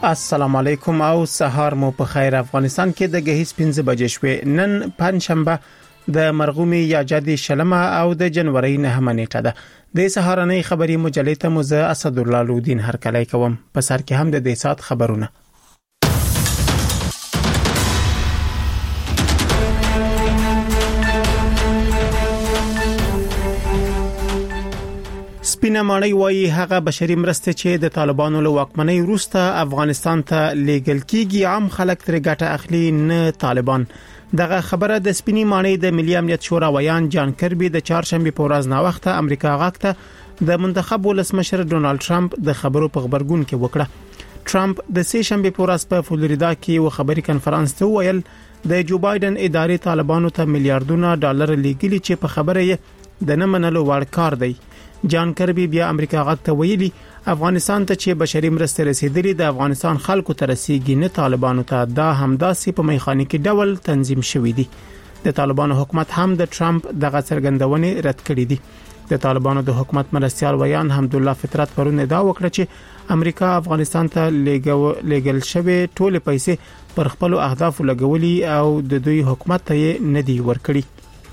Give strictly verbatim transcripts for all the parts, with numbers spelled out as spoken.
السلام علیکم او سهار مو په خیر. افغانستان کې د غهیس پنځه بجې شوې. نن پنځشنبه د مرغومي یا جدي شلمه او د جنوري نهمه نیټه ده. د سهارنۍ خبري مجلې ته مزه اسد الله لودین هر کله کوم. په سر کې هم د دې سات خبرونه. سپینه ماڼۍ وایي هغه بشري مرسته چې د طالبانو له واکمنۍ وروسته افغانستان ته لیږل کیږي عام خلک تر ګټه اخلي نه طالبان. دغه خبره د سپینې ماڼۍ د ملي امنیت شورا ویان جان کربي د چهارشنبه په ورځ نا وخت امریکا غاکته د منتخب ولسمشر ډونالد ټرمپ د خبرو په خبرګون کې وکړه. ټرمپ د سه شنبه په ورځ په فلوریدا کې یو خبري کنفرانس ته ویل د جو بایدن ادارې طالبانو ته میلیارډونه ډالر لیږلي چې په خبره یې د نه منلو وړ کار دی. جان کربي بیا امریکا غاکته ویلي افغانستان ته چې بشري مرسته رسیدلې د افغانستان خلکو ته رسیدي نه طالبانو ته. دا همداسې په میخانیکي ډول تنظیم شوی دی. د طالبانو حکومت هم د ټرمپ دغه څرګندونې رد کړې دي. د طالبانو د حکومت مرستيال ویان حمدالله فطرت پرون دا وکړه چې امریکا افغانستان ته لیږل شوی ټول پیسې پر خپل اهداف لګولي او د دوی حکومت ته نه دی ورکړي.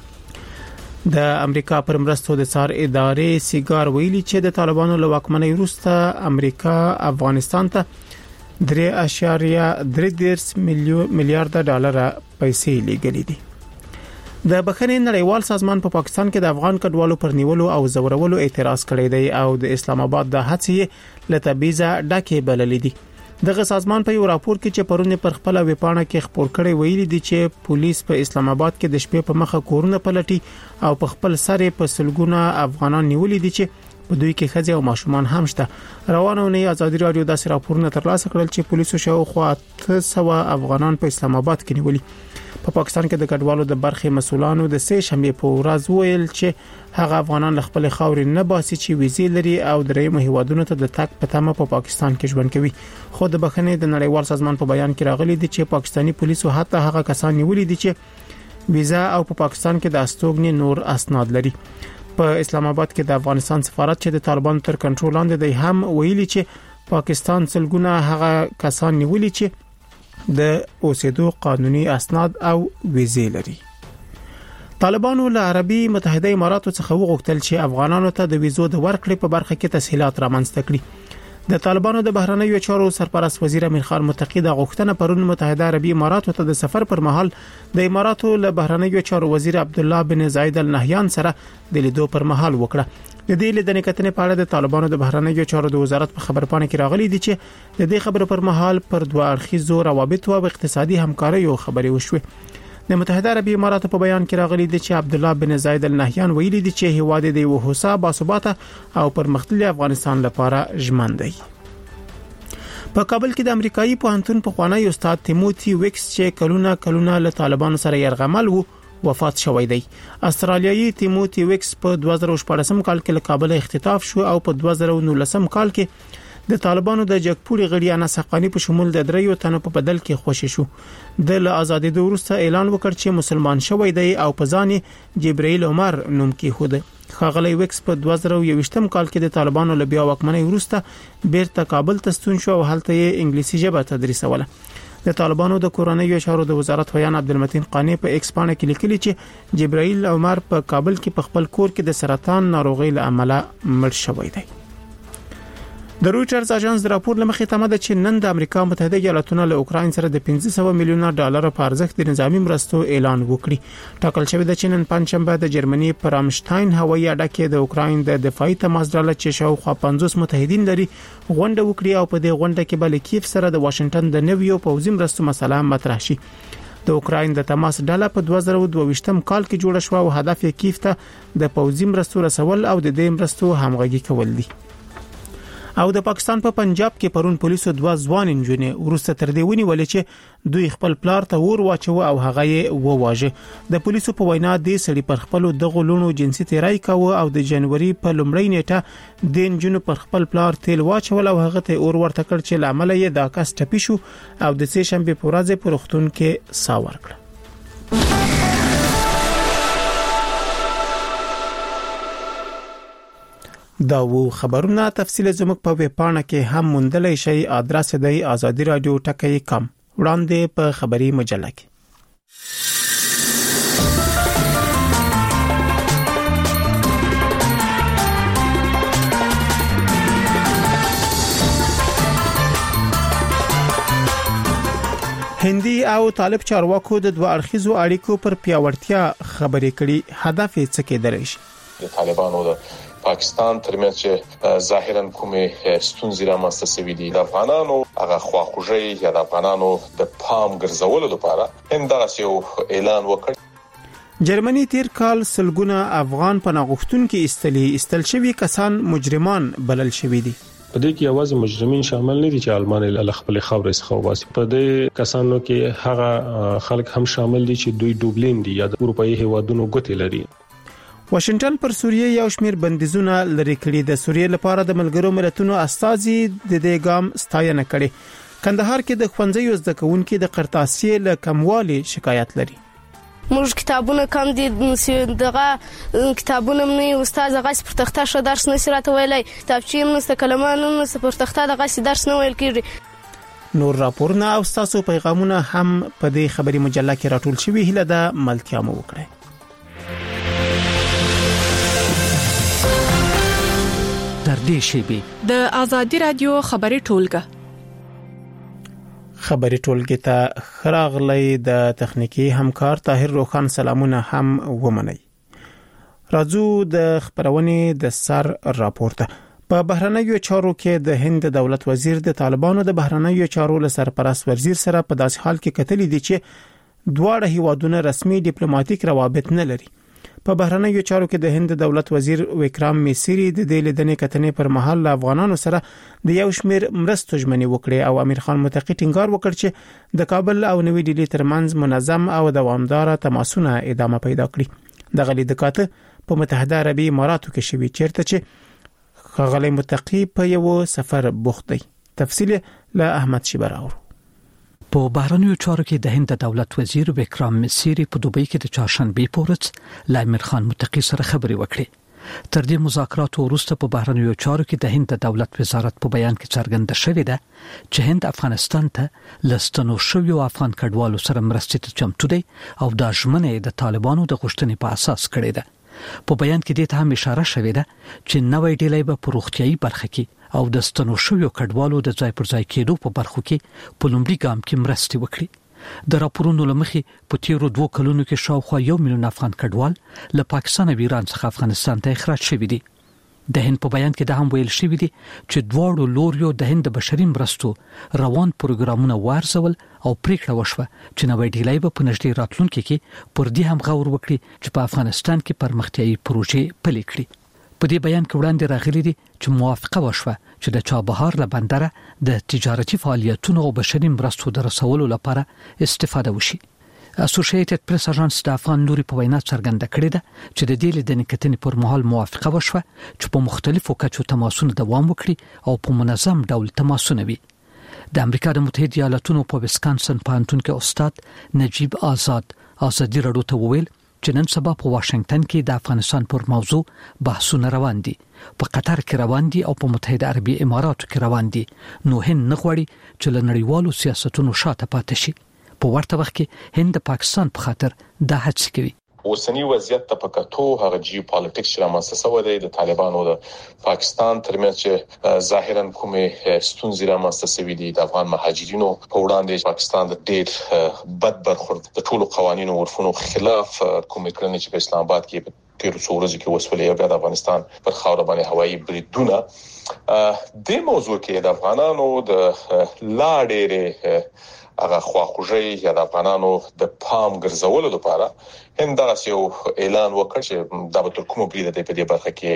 د امریکا پر مرستو د څار ادارې سیګار ویلي چې د طالبانو له واکمنۍ وروسته امریکا افغانستان ته درې اعشاریه درې میلیارډ ډالر پیسې لیږلې دي. د بخښنې نړیوال سازمان په پاکستان کې د افغان کډوالو پر نیولو او زورولو اعتراض کړی دی او د اسلام آباد د هڅې له تبعیض ډکه بللې دي. دغه سازمان په یو راپور کې چې پرونه پر خپل ویبپاڼه کې خبر کړی ویلي دي چې پولیس په اسلام آباد کې د شپې په مخه کورونه پلټي او په خپل سر په سلګونه افغانان نیولې دي چې په دوی کې ښځې او ماشومان هم شته. روانه ونې ازادي رادیو د راپورونه ترلاسه کړل چې پولیسو شاوخوا اته سوه افغانان په اسلام آباد کې نیولي. په پاکستان کې د کډوالو د برخې مسولانو د سه شنبه په ورځ ویل چې هغه افغانان خپل خاورې نه باسي چې ویزې لري او درېیم هیوادونو ته د تګ په تمه په پاکستان کې ژوند کوي. خو د بخښنې د نړیوال سازمان په بیان کې راغلي دي چې پاکستانی پولیسو حتی هغه کسان نیولي دي چې ویزا او په پاکستان کې د استوګنې نور اسناد لري. په اسلام آباد کې د افغانستان سفارت چې د طالبانو تر کنټرول لاندې دی هم ویلي چې پاکستان څلګونه هغه کسان نیولي چې د اوسېدو قانوني اسناد او ویزې لري. طالبانو له عربي متحده اماراتو څخه وغوښتل چې افغانانو ته د ویزو د ورکړې په برخه کې تسهیلات رامنځته کړي. د طالبانو د بهرنیو چارو سرپرست وزیر امیر خان متقی د غوښتنه پرون متحده عربي اماراتو ته د سفر پر مهال د اماراتو له بهرنیو چارو وزیر عبد الله بن زاید ال نهیان سره د لیدو پر مهال وکړه. د دې لیدنې کتنې په اړه د طالبانو د بهرنیو چارو د وزارت په خبرپاڼه کې راغلي دي چې د دې خبرو پر مهال پر دوه اړخیزو روابطو او اقتصادي همکاریو خبرې وشوې. د متحده عربي اماراتو په بیان کې راغلي دي چې عبد الله بن زاید ال نهیان ویلي دي چې هیواد د یو هوسا باثباته او پرمختللي افغانستان لپاره ژمن دی. په کابل کې د امریکایي پوهنتون په خوانی استاد تیموتی ویکس چې کلونه کلونه له طالبانو سره يرغمل وو وفات شوی دی. استرالیایي تیموتی ویکس په دوه زره شپږم کال کې له کابل اختطاف شو او په دوه زره نولسم کال کې د طالبانو د جګپوري غړي انس حقانی په شمول د دریو تنو په بدل کې خوشی شو. د آزادۍ د وروسته اعلان وکړ چې مسلمان شوی دی او په ځان جبرائیل عمر نوم کې خود. خاغلی ویکس په دوه زره یوویشتم کال کې د طالبانو له بیا واکمنۍ وروسته بیرته کابل ته ستون شو او هلته یې انګلیسي ژبه تدریسوله. د طالبانو د کورنیو چارو د وزارت ویان عبدالمتین قانی په ایکس باندې کې لیکلي چې جبرائیل عمر په کابل کې په خپل کور کې د سرطان ناروغي له امله مړ شوی دی. د رويټرز اژانس د راپور لمخې تمه ده چې نن د امریکا متحده ایالاتونو له اوکراین سره د پنځه سوه میلیونه ډالر په ارزښت د نظامی مرستو اعلان وکړي. ټاکل شوی ده چې نن پنځشنبه د جرمني پر رامشتاین هوایي اډه کې د اوکراین د دفاعي تماس ډله چې شاوخوا پنځوس متحدین لري غونډه وکړي او په دې غونډه کې بل کیف سره د واشنگټن د نویو پوځي مرستو مسله مطرح شي. د اوکراین د تماس ډله په دوه زره دوه ویشتم کال کې جوړه شو او هدف یې کیف ته د پوځي مرستو رسول او د دې مرستو همغږي کول دي. او د پاکستان په پنجاب کې پرون پولیسو دوه ځوان انجونې ورسته تر دی ونیول چې دوی خپل پلار ته ور واچو او هغه یې وواژه. د پولیسو په وینا د سړي پر خپل دغه لونو جنسي تیرای کاوه او د جنوري په لومړۍ نیټه د انجونو پر خپل پلار تیل واچول او هغه ته اور ورته کړ چې لامل یې دا کس ټپي شو او د سه شنبه په ورځ په روغتون کې سا ورکړ. دا وو خبرونه تفصیل زموږ په ویب پاڼه کې هم موندلای شئ. ادرس دی آزادی رادیو ټکی کام وړاندې په خبری مجله کې. هندي او طالب چارواکو د دوه اړخیزو اړیکو پر پیاوړتیا خبرې کړي. هدف یې څه کېدلی شي؟ د طالبانو د پاکستان ترمنځ چې ظاهرا کومې ستونزې رامنځته شوې دي، د افغانانو هغه خواخوږي یا د افغانانو د پام ګرځولو لپاره هند دغه یو اعلان وکړ. جرمني تیر کال سلګونه افغان پناهغښتونکو استلي استل شوی کسان مجرمان بلل شوی دي. په دې کې یوازې مجرمین شامل نه دي چې آلمان له خپل خاورې څخه وباسي. په دې کسانو کې هغه خلک هم شامل دي چې دوی دوبلین دي یا د اروپאי هیوادونو ګوتې لري. واشنگټن پر سوریه یو شمېر بندیزونه لري کړي. د سوریه لپاره د ملګرو ملتونو استازي د دې ګام ستاینه کړي. کندهار کې د ښوونځیو زده کوونکو د قرطاسیې له کموالي شکایت لري. موږ کتابونه کم دي، دغه کتابونه نه استاد هغه پر تخته ش درس نه سره ویلای، کتابچې نه ست کلمه نه ست پر تخته دغه درس نه ویل کیږي. نور راپورونه او تاسو پیغامونه هم په دې خبري مجله کې راټول شوي. هله د ملتیا مو وکړئ. در دې شیبه د آزادی رادیو خبري ټولګه خبري ټولګه ته خراغلی د تخنیکی همکار طاهر روخان سلامونه هم ومني. راځو د خبرونې د سر راپورته. په بهرنیو چارو کې د هند دولت وزیر د طالبانو د بهرنیو چارو له سرپرست وزیر سره په داسې حال کې کتلې دي چې دواړه هیوادونه رسمي ډیپلوماټیک روابط نه لري. په بهرنیو چارو کې د هند دولت وزیر وکرام میسری د دې لیدنې کتنې پر مهال افغانانو سره د یو شمیر مرستو ژمنې وکړې او امیر خان متقی ټینګار وکړ چې د کابل او نوې ډیلی ترمنځ منظم او دوامدار تماسونه ادامه پیدا کړي. د غلي دکاته په متحده عربی اماراتو کې شوی چیرته چې خغلی متقی په یو سفر بوخت دی. تفصیل له احمد شیبراو. په بهرنیو چارو کې د هند دولت وزیر وکرام میسری په دوبۍ کې د چهارشنبه پورز له امیر خان متقی سره خبرې وکړې. تر دې مذاکراتو وروسته په بهرنیو چارو کې د هند دولت وزارت په بیان کې څرګنده شوې ده چې هند افغانستان ته لستنو شویو افغان کډوالو سره مرستې ته چمتو دی او د ژمنې د طالبانو د غوښتنې په اساس کړې ده. په بیان کې د ته هم اشاره شوې ده چې نوې ډیلې به په روغتيایي برخه کې او د ستنو شویو کډوالو د ځای پر ځای کېدو په برخو کې په لومړي ګام کې مرستې وکړي. د راپورونو لمخې په تیرو دوه کلونو کې شاوخوا یو میلیون افغان کډوال له پاکستان او ایران څخه افغانستان ته اخراج شوي دي. د هند په بیان کې دا هم ویل شوی دی چې دواړو لوریو د هند بشري مرستو روان پروګرامونه وارزول او پریکړه وشوه چې نوې ډیلای په نږدې راتلونکي کې پر دې هم غور وکړي چې په افغانستان کې پرمختیایي پروژې پلي کړي. په دې بیان کې وړاندې راغلي دي چې موافقه وشوه چې د چابهار له بندره د تجارتي فعالیتونو او بشري مرستو د رسولو لپاره استفاده وشي. اسوسییټډ پریس اژانس د افغان لوري په وینا څرګنده کړې ده چې د دې لیدنې کتنې پر مهال موافقه وشوه چې په مختلفو کچو تماسونه دوام وکړي او په منظم ډول تماسونه وي. د امریکا د متحده ایالاتونو په ویسکانسن پوهنتون کې استاد نجیب آزاد آزادی رادیو ته وویل چې نن سبا په واشنگټن کې د افغانستان پر موضوع بحثونه روان دي، په قطر کې روان دي او په متحده عربي اماراتو کې روان دي. نو هند نه غواړي چې له نړیوالو سیاستونو شاته پاتې شي. په ورته وخت کې هند د پاکستان په خاطر دا هڅه کوي. اوسنی وضعیت ته پکاتو هغه جیو پالیټکس چې رامنځته شوی دی د طالبانو د پاکستان ترمنځ چې ظاهرا کومې ستونزې رامنځته شوی دي د افغان مهاجرینو په وړاندې پاکستان د ډېر بد برخورد د ټولو قوانینو ورفونو خلاف کومې کړنې چې په اسلام آباد کې تیر څو ورځې کې وسولې او د افغانستان پر خاور باندې هوایي بریدونه د موضوع کې د افغانانو د لاړې هغه خواخوږي یا د افغانانو د پام ګرځولو لپاره هند دغه یو اعلان وکړ چې د بتر کوم بریده د په دې برخه کې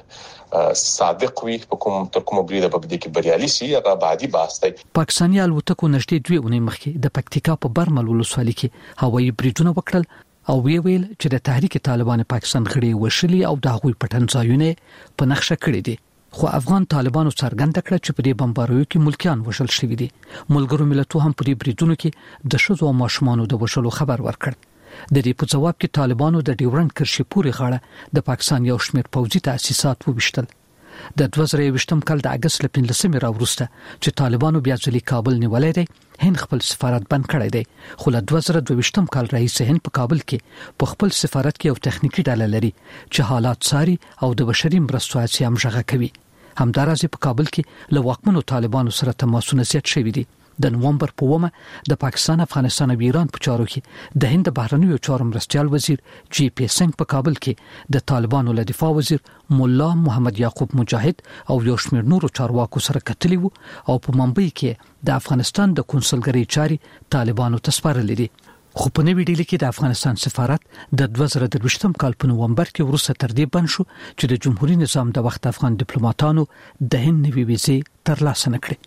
صادق وي په کوم تر کوم بریده په دې کې بریالي سي هغه بعدي بحث دی. پاکستاني الوتکو نږدې دوه اونۍ مخکې د پکتیکا په برمل ولسوالۍ کې هوایي بریدونه وکړل او وی ویل چې د تحریک طالبان پاکستان غړي وشلي او د هغوی پټنځایونه په نقشه کړی دي. خو افغان طالبانو څرګنده کړه چې په دې بمباریو کې ملکیان وشل شوي دي. ملګرو ملتونو هم په دې بریدونو کې د ښځو او ماشومانو د وشلو خبر ورکړ. د دې په جواب کې طالبانو د ډیورنډ کرښې پورې غاړه د پاکستان یو شمېر پوځي تاسیسات وبښتل. د دوه زره یوویشتم کال د اگست ل پنځلسمې راوروسته چې طالبانو بیا ځلې کابل نیولای دی، هند خپل سفارت بند کړی دی. خو له دوه زره دوه ویشتم کال راهیسې هند په کابل کې په خپل سفارت کې یو تخنیکی ډله لري چې حالات څاري او د بشري مرستو هڅې هم ژغه کوي. همدارس په کابل کې له واکمنو طالبانو سره تماسونه زیات شوي دي. د نومبر په اومه د پاکستان، افغانستان او ایران په چارو کې د هند بهرنیو چارو مرستيال وزیر جی پی سنگ په کابل کې د طالبانو له دفاع وزیر مولا محمد یعقوب مجاهد او یو شمېر نورو چارواکو سره کتلی وو او په ممبئی کې د افغانستان د کنسولګری چاري طالبانو ته سپارلې دي. خو په نوې ډیلي کې د افغانستان سفارت د دوه زره درویشتم کال په نومبر کې ورسره تر دې بند شو چې د جمهوریت نظام د وخت افغان ډیپلوماټانو د هند نوي ویزې ترلاسه نکړي.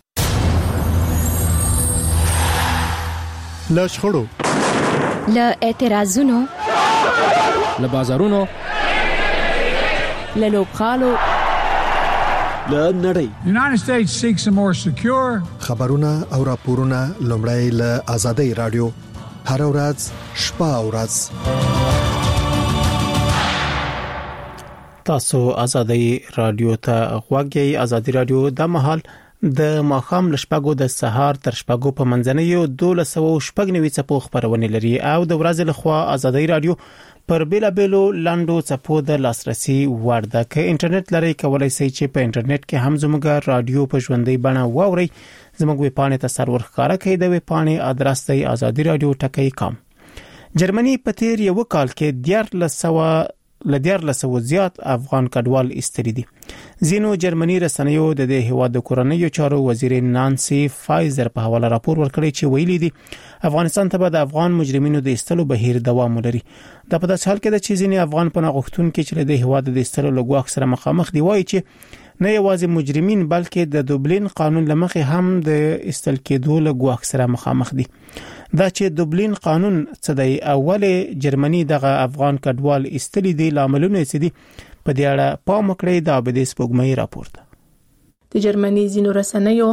لشخړو، له اعتراضونو، له بازارونو، له لوبغالو، له نړۍ. United States seeks a more secure. خبرونه او راپورونه لومړی له آزادۍ رادیو هر ورځ شپه او ورځ. تاسو آزادۍ رادیو ته غوږی. آزادۍ رادیو د مهال د ماخام لشپګو د سهار تر شپګو په منځنیو دولسو شپږنوي څپو خبرونه لري او د ورځې لخوا آزادۍ رادیو پر بیلا بیلو لاندو څپو د لاسرسي وړ ده. که انټرنیټ لري کولای شئ چې په انټرنیټ کې هم زموږ رادیو په ژوندۍ بڼه واورئ. زموږ ویب پاڼې ته سرور ښکارا کوي. د ویب پاڼې ادرس دی آزادۍ رادیو ټکی کام. جرمني په تیر یو کال کې دیارلسو لدیارلسو زیات افغان کډوال استری دي. زینو جرمني رسنیو د دې هواد د کورنیو چارو وزیر نانسی فایزر په حواله راپور ورکړی چې ویلي دي افغانستان ته د افغان مجرمینو د استلو بهیر دوام لري. د په داس حال کې د چیزنی افغان پناهغښتون کې چې د هواد د استلو لګواخ سره مخامخ دی، وایي چې نه یوازې مجرمین بلکې د دوبلین قانون لمخې هم د استل کېدو لګواخ سره مخامخ دي. دا چې دوبلین قانون څه دی، اوله جرمني دغه افغان کډوال استلی دی لاملونه څه دي، په دې اړه پام وکړئ. دا به د سپوږمۍ راپور ده. د جرمني زینو رسنیو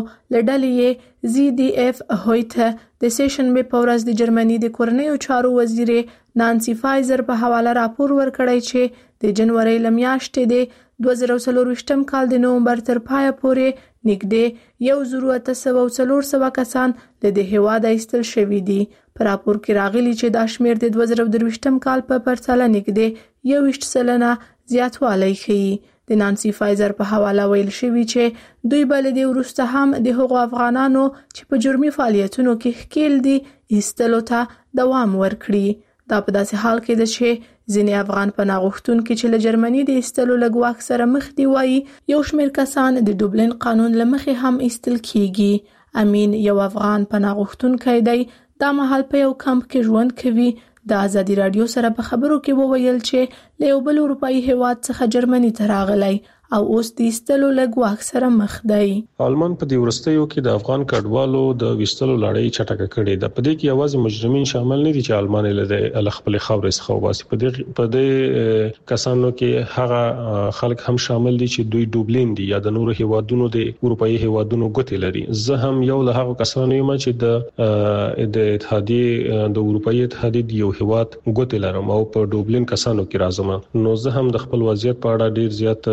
لړډلې زی ډی اف هویته د سیشن به پورز د جرمني د کورنیو چارو وزیر نانسی فایزر په حواله راپور ورکړی چې د جنوري لمیاشتې د دوه زره څلور کال د نومبر تر پای پورې نږدې یو زرو اته سوه څلور سوه کسان له دې هواده ایستل شوي دي. په راپور کې راغلي چې دا شمیر د دوه زره درویشتم کال په پرتله نږدې یو ویشت سلنه زیاتوالی ښیي. د نانسی فایزر په حواله ویل شوی چې دوی بل د ورسته هم د هغو افغانانو چې په جرمي فعالیتونو کې ښکیل دي ایستلو ته دوام ورکړي. دا په داسې حال کې ده چې ځینې افغان پناهغښتونکي چې له جرمني د ایستلو لګواک سره مخ دي، وایي یو شمېر کسان د دوبلین قانون له مخې هم ایستل کیږي. امین یو افغان پناهغښتونکی دی، دا مهال په یو کمپ کې ژوند کوي. د آزادۍ رادیو سره په خبرو کې وویل چې له یو بل اروپאי هیواد څخه جرمني ته راغلی او اوس د ایستلو لګواک سره مخ دی. آلمان په دې ورستیو کې د افغان کډوالو د وستلو لړۍ چټکه کړې ده. په دې کې یوازې مجرمین شامل نه دي چې آلمان له خپل خاورې څخه وباسي. په دې په دې کسانو کې هغه خلک هم شامل دي چې دوی دوبلین دي یا د نورو هیوادونو د اروپאי هیوادونو ګوتې لري. زه هم یو له هغه کسانو یم چې د د اتحادیه د اروپאי اتحادیه یو هیواد ګوتې لرم او په دوبلین کسانو کې راځم. نو زه هم د خپل وضعیت په اړه ډیر زیات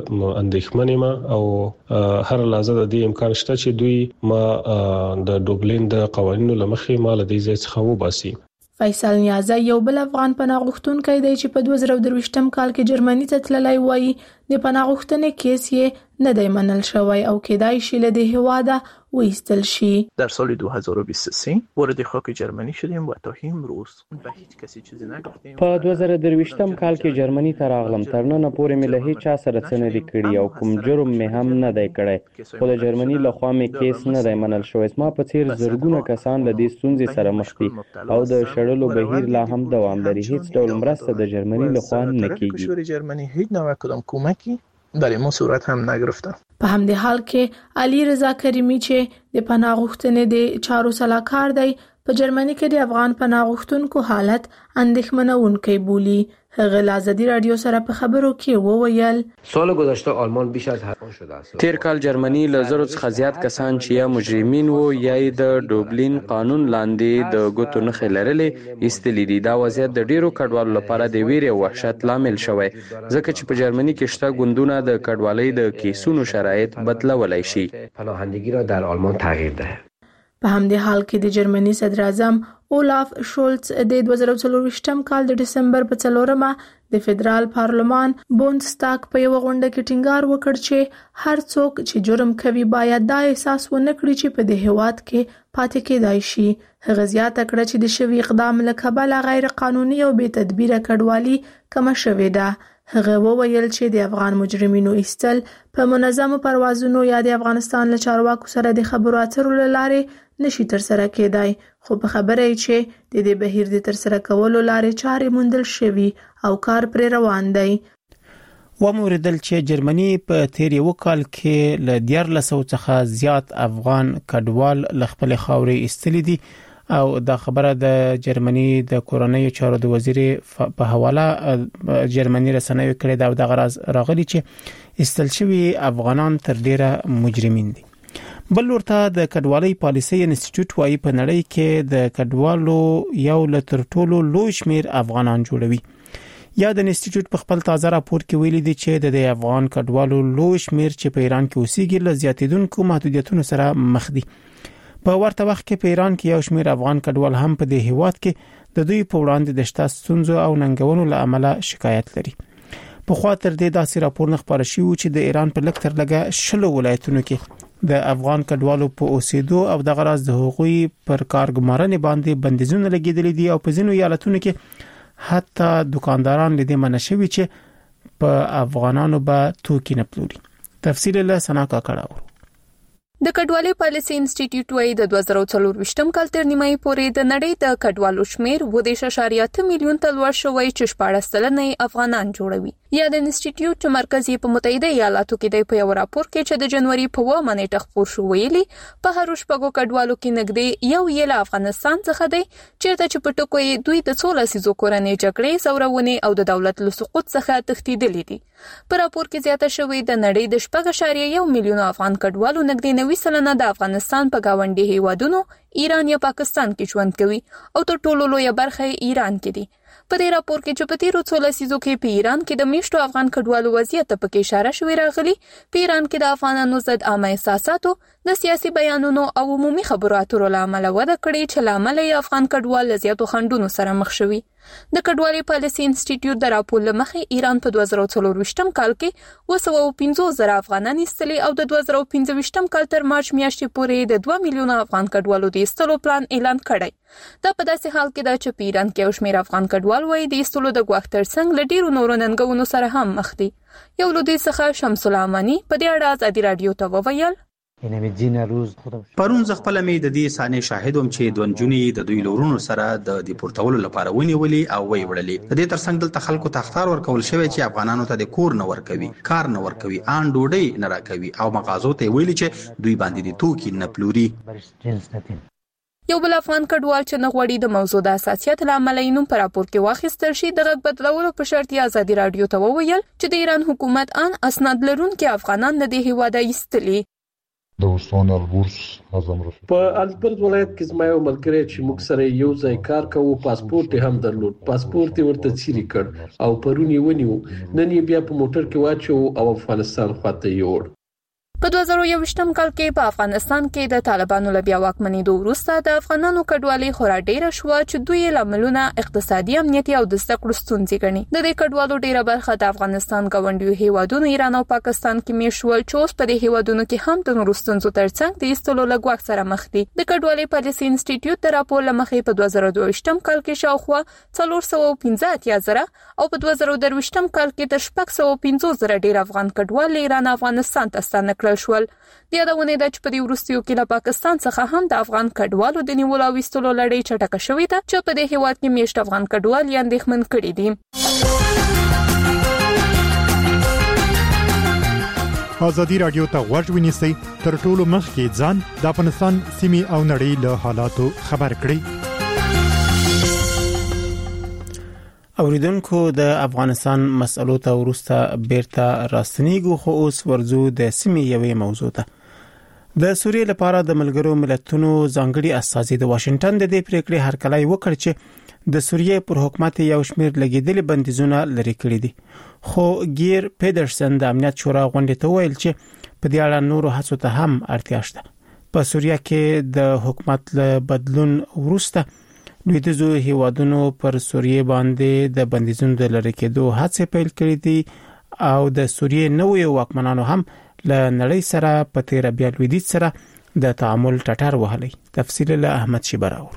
اندېښمن یم او هر لحظه د دې امکان شته چې دوی ما د دوبلین د قوانینو لمخې مال د دې ځای وباسي. فیصل نیازی یو بل افغان پناهغښتونکی دی چې په دوه زره درویشتم کال کې جرمني ته تللی، وایي د پناهغښتنې کیس یې نه دی منل شوی او کېدای شي له دې هواده وایستل شي. در سال دو هزار و بیست و سه وارد خاک جرمنی شدیم و تا امروز به هیچ کسی چیزی نگفتیم. په دوه زره درویشتم کال کې جرمني ته راغلم، تر نن پورې مې له هیڅ چا سره څه نه دي کړي او کوم جرم مې هم نه دی کړی، خو د جرمني لخوا مې کیس نه دی منل شوی. ما په څیر زرګونه کسان له دې ستونزې سره مخ دي او د شړلو بهیر لا هم دوام لري. هیڅ ډول مرسته د جرمني لخوا نه کیږي. جرمنی هیچ نوع کدام کمکی در ما صورت هم نگرفتن. په همدې حال کې علي رضا کریمی چې د پناهغښتنې د چارو سلاکار دی، په جرمني کې د افغان پناهغښتونکو حالت اندېښمنونکی بولي. هغه له ازادي رادیو سره په خبرو کې وویل سال گذشته آلمان بیش از هر آن شده است. تیر کال جرمنی له زرو څخه زیات کسان چې یا مجرمین وو یا د ډوبلین قانون لاندې د ګوتو نښې لرلې ایستلې دي. دا وضعیت د ډیرو کډوالو لپاره د ویرې او وحشت لامل شوی ځکه چې په جرمنی کې شته ګوندونه د کډوالۍ د کیسونو شرایط بدلولای شي. پناهندگی را در آلمان تغییر دهد. په همدې حال کې د جرمني صدر اعظم اولاف شولز د دوه زره څلور کال د دسمبر په څلورمه د فدرال پارلمان بوندستاګ په یو غونډه کې ټینګار وکړ چې هر څوک چې جرم کوي باید دا احساس ونه کړي چې په دې هیواد کې پاتې کېدای شي. هغه زیاته کړه چې د شوی اقدام له کبله غیر قانوني او بې تدبیره کډوالي کمه شوې ده. هغه وویل چې د افغان مجرمینو ایستل په منظمو پروازونو یا د افغانستان له چارواکو سره د خبرو اترو لارې نشي تر سره کېدای، خو په خبره یې چې د دې بهیر د تر سره کولو لارې چارې موندل شوي او کار پر روان دی. وموردل چې جرمني په تیر یو کال کې له دیارلس سوه څخه زیات افغان کډوال له خپل خاورې ایستلي دي او دا خبره د جرمني د کورنۍ چارو د وزیر په حواله جرمني رسنیو کړي دا د غرض راغلي چې ایستل شوي افغانان تر ډیره مجرمین دي. بل ورته د کډوالۍ پالیسي انسټیټیوټ وايي په نړۍ کې د کډوالو یو له تر ټولو لوی شمیر افغانان جوړوي. یا د انسټیټیوټ په خپل تازه راپور کې ویلي دي چې د افغان کډوالو لوی شمیر چې په ایران کې اوسېږي له زیاتیدونکو محدودیتونو سره مخ دي. په ورته وخت کې په ایران کې یو شمیر افغان کډوال هم په دې هیواد کې د دوی په وړاندې د شته ستونزو او ننګونو له امله شکایت لري. په خوا تر دې داسې راپور نه خبر شوی چې د ایران په لکتر لګه شلو ولایتونو کې د افغان کډوالو په اوسېدو او د غراز د حقوقي پر کارګمارنې باندې بندیزونه لګیدلې دي او په ځینو ایالتونو کې حتی دکانداران لدې منشوي چې په افغانانو به توکي نه پلوري. تفصیل له سنا کا کړهو. د کډوالۍ پالیسي انسټیټیوټ وايي د دوه زره څلور کال تر نیمایي پورې د نړۍ د کډوالو شمیر و د شاشاریه اته میلیون ته لوړ شوی چې شپاړس سلنه افغانان جوړوي. یا د انسټیټیوټ مرکزي په متحده ایالاتو کې د یو راپور کې چې د جنوري په اووه نیټه خپور شو ویلي په هر شپږو کډوالو کې نږدې یو یې له افغانستان څخه دی چې د چپټکو دوی د څو لسیزو کورنۍ جګړې زورونې او د دولت له سقوط څخه تښتېدلې دي. په راپور کې زیاته شوې د نړۍ د شپږ اعشاریه یو میلیون افغان کډوالو نږدې نوي سلنه د افغانستان په گاونډي هیوادونو ایران یا پاکستان کې ژوند کوي او تر ټولو لویه برخه ایران کې دي. په دې راپور کې چې په تیرو څو لسیزو کې په ایران کې د میشتو افغان کډوالو وضعیت په کې اشاره شوې راغلي. په ایران کې د افغانانو ضد عامه احساساتو د سیاسي بیانونو او عمومي خبرو اترو له امله وده کړې چې لامل یې افغان کډوال له زیاتو خنډونو سره مخ شوي. د کډوالۍ پالیسي انسټیټیوټ د راپور له مخې ایران په دوه زره څلور کال کې اوه سوه پنځوس زره افغانان ایستلي او د دوه زره پنځه کال تر مارچ میاشتې پورې د دوه میلیونه افغان کډوالو د ایستلو پلان اعلان کړی. دا په داسې حال کې ده چې په ایران کې یو شمېر افغان کډوال وايي د ایستلو د ګواښ ترڅنګ له ډېرو نورو ننګونو سره هم مخ دي. یو له دوی څخه شمس الامانی په دې اړه ازادي رادیو ته وویل پرون ز خپل مې د دې سانې شاهد وم چې دوه نجونې د دوی لورونو سره د دیپورتولو لپاره ونیولې او وی وړلې. د دې ترڅنګ دلته خلکو ته اخطار ورکول شوی چې افغانانو ته د کور نه ورکوي، کار نه ورکوي، ان ډوډۍ نه راکوي او مغازو ته ویلي چې دوی باندې د توکي نه پلوري. یو بل افغان کډوال چې نه غواړي د موضوع د حساسیت له امله یې نوم په راپور کې واخیستل شي د غږ بدلولو په شرط یې ازادي رادیو ته وویل چې د ایران حکومت ان اسناد لرونکي افغانان د دې هیواده ایستلي. د وسوان البورس اعظم رفیق په البرز ولایت کې زما یو ملګری چې موږ سره یو ځای کار کوو پاسپورت هم درلود، پاسپورت یې ورته چیرې کړ او پرون یې ونیو، نن یې بیا په موټر کې واچو او افغانستان خواته یوړ. په دوه زره یوویشتم کال کې په افغانستان کې د طالبانو له بیا واکمنېدو وروسته د افغانانو کډوالۍ خورا ډیره شوه چې دوی یې لاملونه اقتصادي امنیتي او د زده کړو ستونزې ګڼي. د دې کډوالو ډیره برخه د افغانستان ګاونډیو هیوادونو ایران او پاکستان کې میشت ول چې اوس په دې هیوادونو کې هم د نورو ستونزو ترڅنګ د ایستلو له ګواښ سره مخ دي. د کډوالۍ پالیسي انسټیټیوټ د راپور له مخې په دوه زره دوهویشتم کال کې شاوخوا څلور سوه پنځه اتیا زره او په دوه زره درویشتم کال کې تر شپږ سوه پنځوس زره ډیر افغان کډوال له ایران افغانستان ته ستانه کړل شول. د یادونې ده چې په دې وروستیو کې له پاکستان څخه هم د افغان کډوالو د نیولو او ایستلو لړۍ چټکه شوې ده چې په دې هیواد کې میشت افغان کډوال یې اندېښمن کړي دي. ازادي رادیو ته غوږ ونیسئ، تر ټولو مخکې ځان د افغانستان سیمې او نړۍ له حالاتو خبر کړئ. اوریدونکو د افغانستان مسألو ته ورسته بیرته راستنیږو، خو اوس ورزو د سیمې یوې موضوع ته. د سوریې لپاره د ملګرو ملتونو ځانګړي استازي د واشنگټن د دې پریکړې هرکلی وکړ چې د سوریې پر حکومت یو شمېر لګیدلي بندیزونه لري کړی دي. خو گیر پیډرسن د امنیت شورا غونډې ته ویل چې په دې اړه نورو هڅو ته هم اړتیا شته. په سوریه کې د حکومت له بدلون وروسته لویدیځو هیوادونو پر سوریې باندې د بندیزونو د لری کېدو هڅې پیل کړې دي او د سوریې نوې واکمنانو هم له نړۍ سره په تیر بیا لویدیځ سره د تعامل ټټر وهلي. تفصیل له احمد شیبراور.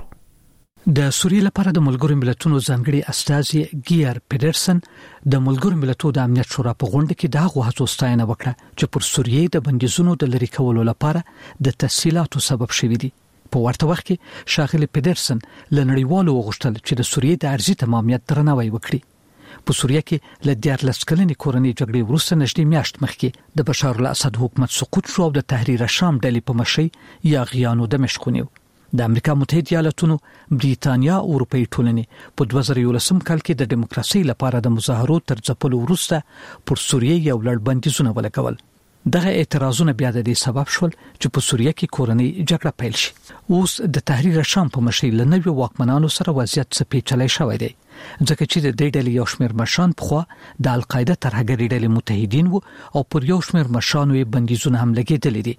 د سوریې لپاره د ملګرو ملتونو ځانګړي استازي گیر پیډرسن د ملګرو ملتونو د امنیت شورا په غونډه کې دا غوښتنه ستاینه وکړه چې پر سوریې د بندیزونو د لری کولو لپاره د تسهیلاتو سبب شوې دي. په ورته وخت کې شاغلي پیډرسن له نړیوالو وغوښتل چې د سوریې د ارزي تمامیت درناوی وکړي. په سوریه کې له دیارلس کلنې کورنۍ جګړې وروسته نږدې میاشت مخکې د بشار الاسد حکومت سقوط شو او د تحریر شام ډلې په مشرۍ یاغیانو دمشق ونیو. د امریکا متحده ایالاتونو، بریتانیا او اروپאי ټولنې په دوه زره یولسم کال کې د دیموکراسي لپاره د مظاهرو تر ځپلو وروسته پر سوریې یو لړ بندیزونه ولګول. دغه اعتراضونه بیا د دې سبب شول چې په سوریه کې کورنۍ جګړه پیل شي. اوس د تحریر شام په مشرۍ لنوي واکمنانو سره وضعیت سپېڅلی شوی دی، ځکه چې د دې ډلې یو شمېر مشران پخوا د القاعده ترهګرې ډلې متحدین وو او پر یو شمېر مشرانو یې بندیزونه هم لګېدلي دي.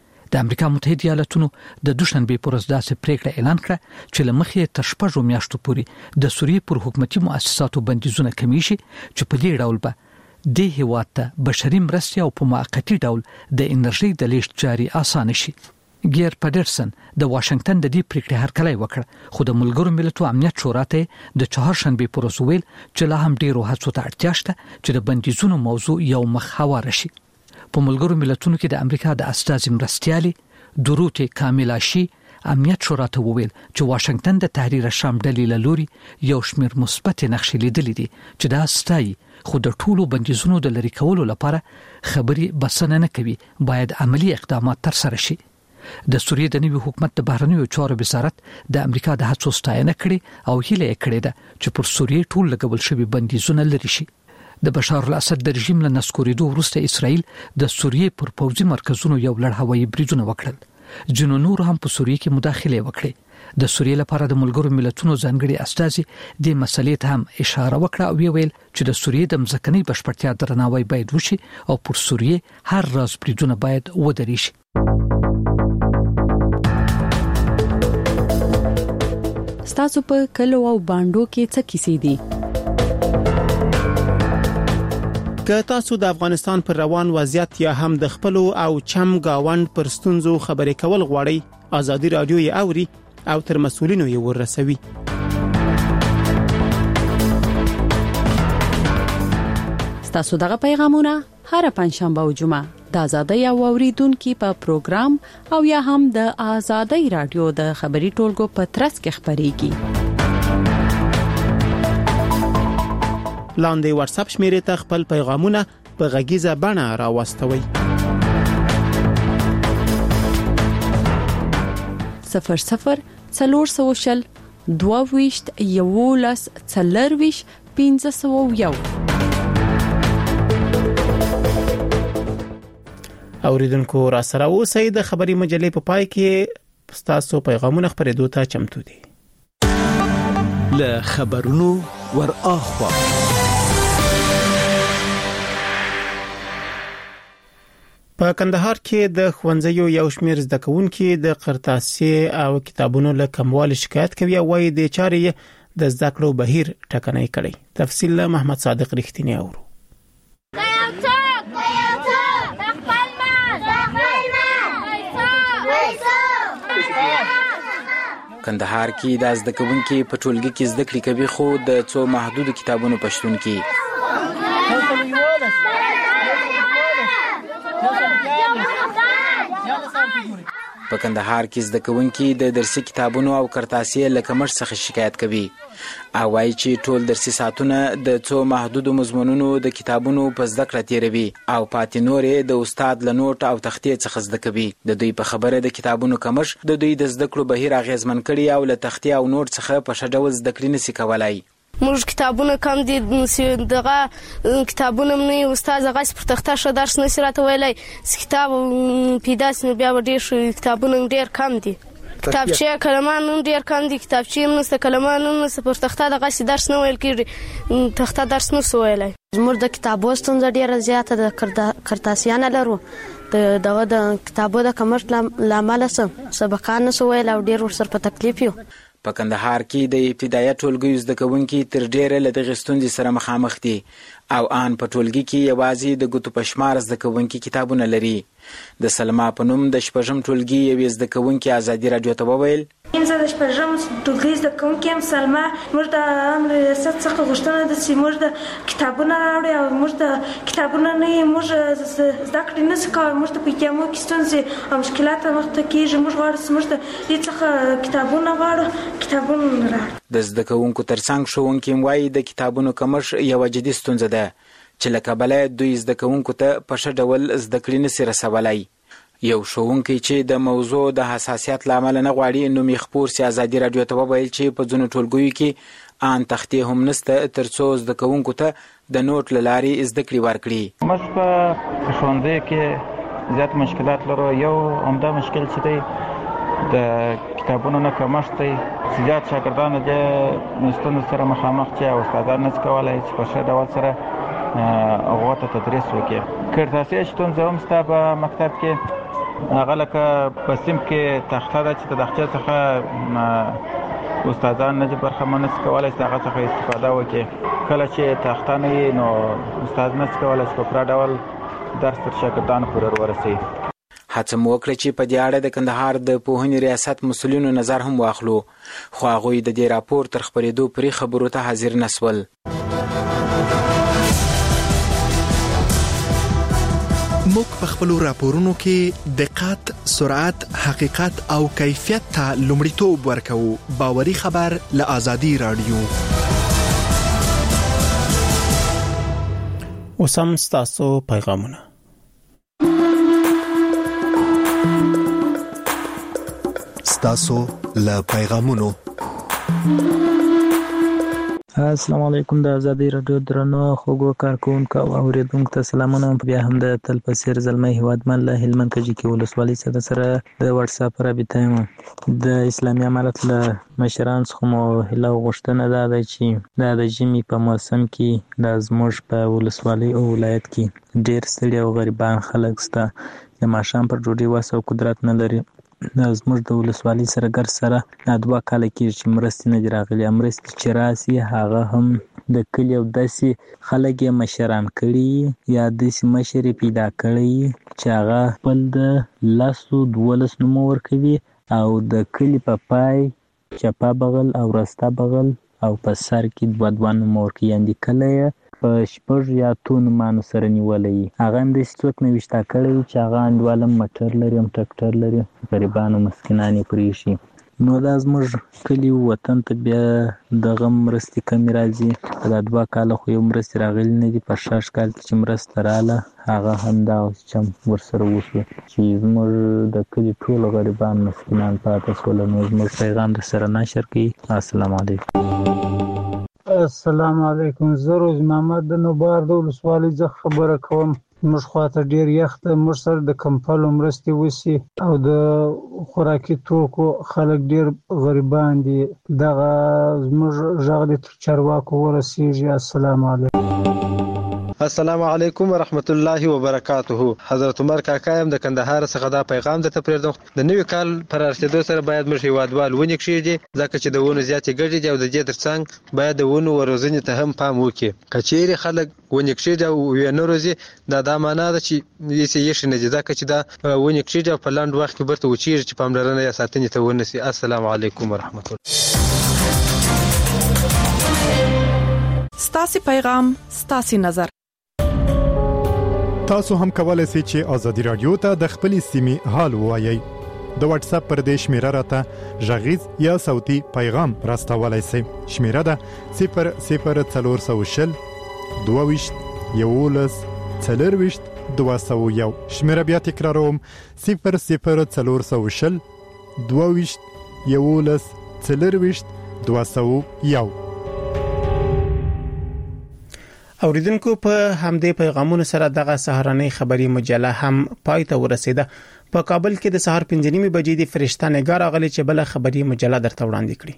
د امریکا متحده ایالاتونو د دوشنبه پر ورځ داسې پریکړه اعلان کړه چې لمخې تر شپږو میاشتو پورې د سوریې پر حکومتي مؤسساتو بندیزونه کمی شي، چې په دې ډول به د هیواد ته بشري مرستې او په موقتی ډول د انرژي د لیږد جاري اسانه شي. گیر پیډرسن د واشنگټن د دې پریکړې هرکلی وکړ، خو د ملګرو ملتونو امنیت شورا ته د چهارشنبه پر ورځ ویل چې لا هم ډیرو هڅو ته اړتیا شته چې د بندیزونو موضوع یو مخ هواره شي. په ملګرو ملتونو کې د امریکا د استازي مرستیالي دروته کاملاشي امنیت شورا ته وویل چې واشنگټن د تحریر شام ډلې له لوري یو شمېر مثبت نقشې لیدلې دي چې دا ستایي، خو د ټولو بندیزونو د لری کولو لپاره خبري بسنه نه کوي، باید عملی اقدامات تر سره شي. د سوریې د نوي حکومت د بهرنیو چارو وزارت د امریکا د هڅو ستاینه کړې او هیله یې کړې ده چې پر سوریې ټول لګول شوی بندیزونه لري شي. د بشار الاسد د رژیم له نسکوریدو وروسته اسرائیل د سوریې پر پوځي مرکزونو یو لړ هوایي بریدونه وکړل. جنو نور هم په سوریې کې مداخله وکړه. د سوریې لپاره د ملګرو ملتونو ځانګړي استازي د مسلې ته هم اشاره وکړه او ویل چې د سوریې د مځکنۍ بشپړتیا درناوی باید وشي او پر سوریې هر راز بریدونه باید ودرې شي. ستاسو په کلو او باندو کې څه کیسې دي؟ که تاسو د افغانستان پر روان وضعیت یا هم د خپل او چم گاوند پر ستونزو خبرې کول غواړئ، ازادي رادیو یې اوري او تر مسؤلینو یې ورسوي. ستاسو دغه پیغامونه هر پنځشنبه او جمعه د ازادي او اوریدونکو په پروګرام او یا هم د ازادي رادیو د خبري ټولګو په ترڅ کې خبريږي. لاندې واتس اپ شمیرې ته خپل پیغامونه په غږیزه بڼه راوستوئ. صفر صفر څلور سوشل دوه ویشت یولس څلور ویشت پنځه سوه یو. اوریدونکو را سره اوسئ. د خبري مجلې په پای کې تاسو پیغامونه خبرېدو ته چمتو دي. له خبرونو ور اخوا په کندهار کې د ښوونځیو یو شمېر زده کوونکي د قرطاسي او کتابونو له کموالي شکایت کوي او وايي د چارې د زده کړو بهیر ټکنۍ کړي. تفصیل له محمد صادق رښتینی اورو. کندهار کې د زده کوونکي په ټولګي کې زده کړې کوي، خو د څو محدود کتابونو پښتون کې په کندهار کې زده کوونکي د درسي کتابونو او قرطاسي له کمښت څخه شکایت کوي او وايي چې ټول درسي ساعتونه د څو محدودو مضمونونو د کتابونو په زده کړه تیروي او پاتې نورې د استاد له نوټ او تختې څخه زده کوي. د دوی په خبره د کتابونو کمښت د دوی د زده کړو بهیر اغیزمن کړي او له تختې او نوټ څخه په ښه ډول زده کړې نشي کولای. موږ کتابونه کم دي دغه کتابونه نه استاد هغه پر تخته ش درس نه سره ویلای کتاب پیدا سن بیا ډیر کتابونه ډیر کم دي کتابچه کلمان ډیر کم دي کتابچه نو کلمان نو پر تخته دغه درس نه ویل کیږي تخته درس نو ویلای زموږ د کتابو ستونزه ډیره زیاته د کرتاسیانه لرو د دغه د کتابو د کمښت لامل سبقان نو ویل او ډیر ورسره په تکلیف یو په کندهار کې د ابتدایي ټولګي زده کوونکي تر ډیره له دغه ستونزې سره مخامخ دي او ان په ټولګي کې یوازې د ګوتو پشمار زده کوونکي کتابونه لري د سلمہ په نوم د شپږم ټولګي یو زده کوونکي ازادي رادیو ته وویل انځه د شپږم ټولګي زده کوونکي هم سلمہ موږ د امر ریاست څخه غوښتنه ده چې موږ د کتابونه راوړي او موږ د کتابونه نه موږ زده کړې نه کوو موږ ته په کیمو کې ستونزې او مشکلات مخته کېږي موږ غواړو موږ د دې څخه کتابونه غواړو کتابونه راوړي د زده کوونکو ترڅنګ ښوونکي وايي د کتابونو کمښت یو جدي ستونزه ده چې له کبله دوی زده کوونکو ته په ښه ډول زده کړې نشي رسولی یو ښوونکی چې د موضوع د حساسیت لامل نه غواړي نو مخپور سي ازادي رادیو ته وویل چې په ځینو ټولګیو کې ان تختې هم نشته ترڅو زده کوونکو ته د نوټ له لارې زده کړې ورکړي موږ په ښوونځي کې زیات مشکلات لرو یو عمده مشکل چې دی د کتابونو نه کمښت دی زیات شاګردان د ستونزو سره مخامخ چې او استادان نشي کولی چې په ښه ډول سره هغو ته تدریس وکړي کرتاسي ستونزه هم شته په مکتب کې هغه لکه په صنف کې تخته ده چې د تختې څخه استادان نه برخمن نشي کولی چې هغه څخه استفاده وکړي کله چې تخته نه وي نو استاد نشي کولی چې په پوره ډول درس تر شاګردانو پورې ورسوي هڅه مو وکړه چې په دې اړه د کندهار د پوهنې ریاست مسؤلینو نظر هم واخلو خو هغوی د دې راپور تر خپرېدو پرې خبرو ته حاضر نسول موږ په خپلو راپورونو کې دقت، سرعت، حقیقت او کیفیت ته لومړیتوب ورکوو. باوري خبر له آزادي رادیو. اوسم ستاسو پیغامونه. ستاسو له پیغامونو. السلام علیکم د آزادي رادیو درنو خوږو کارکونکو او اوریدونکو ته سلامونه. بیا هم د تل په څیر زلمی هیوادمن له هلمند کجې کې ولسوالۍ څخه سره د واتس اپ رابطه یم. د اسلامي امارت له مشرانو څخه مو هیله غوښتنه دا ده چې دا د ژمي په موسم کې د زموږ په ولسوالۍ او ولایت کې ډیر ستړي او غریبان خلک شته چې ماښام پر ډوډۍ وس او قدرت نه لري. زموږ د ولسوالۍ سره ګر سره دا دوه کاله کېږي چې مرستې نه دي راغلي. مرستې چې راسي هغه هم د کلي او داسې خلک یې مشران کړي یا داسې مشر یې پیدا کړی چې هغه خپل د لسو دولس نومه ورکوي او د کلي په پای چپه بغل او راسته بغل او په سر کې دوه دوه نومه ورکوي. یعنې کله یې په شپږ یا اتو نومانو سره نیولی وي. هغه هم داسې څوک نوشته کړی وي چې هغه انډول هم موټر لري هم ټکټر لري غریبان او مسکینان یې پرېښي. نو دا زموږ کلي وطن ته بیا دغه مرستې کمې راځي. په دا دوه کاله خو یو مرستې راغلي نه دي. په شاش کال کې چې مرسته راغله هغه هم دغسې چم ورسره وشو چې زموږ د کلي ټول غریبان مسکینان پاتې شول. نو زموږ پیغام در سره نشر کوي. السلام علیکم. السلام علیکم. زه روز محمد د نوبار د ولسوالۍ څخه خبره کوم. موږ خواته ډیر یخ ده. موږ سره د کمپلو مرستې وسي او د خوراکي توکو خلک ډیر غریبان دي. دغه زموږ غږ د تر چارواکو ورسیږي. السلام علیکم. السلام علیکم ورحمت الله وبرکاته. حضرت عمر کاکا يم د کندهار څخه دا پیغام درته پرېږدم. د نوي کال پر رسېدو سره باید موږ هیوادوال ونې کښېږدي ځکه چې د ونو زیاتې ګټې دي او د دې ترڅنګ باید د ونو وروزنې ته هم پام وکړي. که چیرې خلک ونې کښېږدي او یې نه روزي دا دا معنا ده چې هېڅ یې ایښي نه دي ځکه چې دا ونې کښېږدي او په لنډ وخت کې بیرته وچېږي چې پاملرنه یې ساتنې ته ونه شي. السلام علیکم ورحمت الله. ستاسو پیغام ستاسو نظر. تاسو هم کولای شئ چې آزادي رادیو ته د خپلې سیمې حال ووایئ. د واتس اپ پر دې شمیره راته غږیز یا صوتي پیغام راستولای شئ. شمیره ده صفر صفر څلور سوه شل دوه ویشت یولس څلور ویشت دوه سوه یو. شمیره بیا تکراروم صفر صفر څلور سوه شل دوه ویشت یولس څلور ویشت دوه سوه یو. اوریدونکو په همدې پیغامونو سره دغه سهارنۍ خبری مجله هم پای ته ورسیده. په کابل کې د سهار پنځه نیمې بجې د فرشته نگار غلي چې بل خبری مجله درته وړاندې کړي.